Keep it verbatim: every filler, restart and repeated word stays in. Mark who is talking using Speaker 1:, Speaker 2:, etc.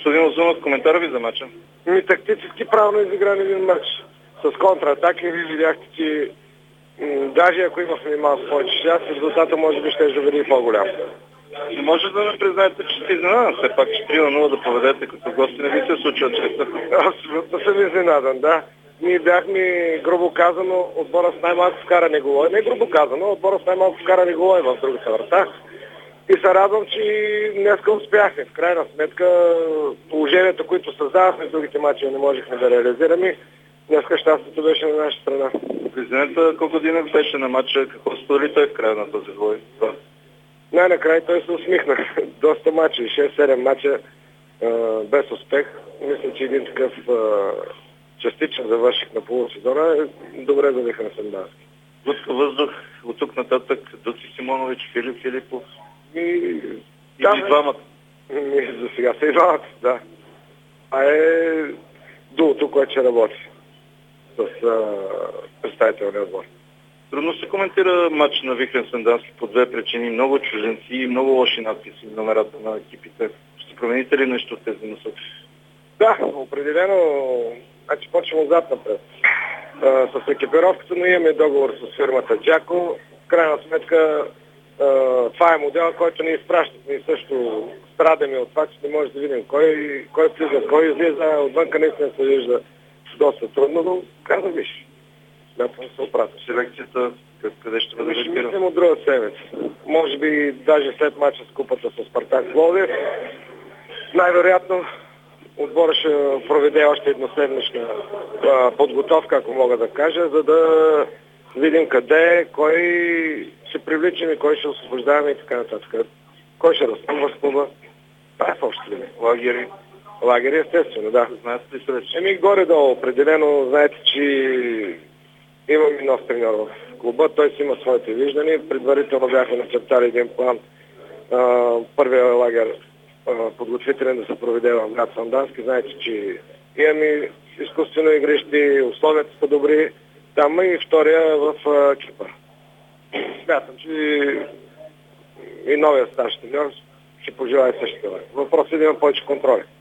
Speaker 1: Господин Озунов, коментар ви за мача?
Speaker 2: Ми тактически правилно изигран един мач. С контратаки ви видяхте, че м- даже ако имахме малко повече шанс, резултата може би ще да бъде и по-голям.
Speaker 1: Не може да ме признаете, че сте изненадан. Все пак че три на нула да поведете като гости не ви се случва често.
Speaker 2: Абсолютно съм изненадан, да. Ние бяхме, грубо казано, отбора с най-малко вкарани голове. Не грубо казано, отбора с най-малко вкарани голове в другата врата. И се радвам, че днеска успяхме. В крайна сметка положението, които създавахме в другите мачи, не можехме да реализираме. Днеска щастието беше на наша страна.
Speaker 1: Президента Кокодинов беше на матча. Какво сподели той в края на този бой?
Speaker 2: Най-накрая той се усмихна. Доста мачи, шест-седем мача без успех. Мисля, че един такъв а, частичен завършик на полусезона е добре завиха на Сандански.
Speaker 1: Глътка въздух от тук нататък Доци Симонович, Филип Филипов
Speaker 2: и,
Speaker 1: и
Speaker 2: да,
Speaker 1: двамата.
Speaker 2: И, за сега са и двамата, да. А е дуото, което ще работи с а, представителния отбор.
Speaker 1: Трудно се коментира матч на Вихрен Сандански по две причини. Много чужденци и много лоши надписи в номерата на екипите. Ще промените ли нещо от тези насоки?
Speaker 2: Да, определено. Значи почвам отзад напред. А, с екипировката, но имаме договор с фирмата Джако. В крайна сметка а, това е модел, който ни изпращат. Ние също страдаме от това, че не може да видим кой, кой влиза, кой излиза. Отвънка наистина се вижда доста трудно, но каза виж. Смятам се оправя.
Speaker 1: Селекцията къде ще бъде
Speaker 2: Ще мислим от друга седмица. Може би даже след мача с купата с Спартак Пловдив. Най-вероятно отбора ще проведе още едноседмична а, подготовка, ако мога да кажа, за да видим къде, кой ще привличаме, и кой ще освобождаваме и така нататък. Кой ще разпълва с клуба. Това е в общи линии.
Speaker 1: Лагери.
Speaker 2: Лагери, естествено, да.
Speaker 1: Знаете ли среща?
Speaker 2: Еми горе-долу, определено, знаете, че имаме нов треньор в клуба, той си има своите виждания. Предварително бяхме начертали един план. А, първия лагер а, подготвителен да се проведе в град Сандански. Знаете, че имаме изкуствено игрище, условията са добри. Там и втория в а, Кипър. Смятам, че и новия старши треньор ще пожелая същото. Въпросът е да има повече контроли.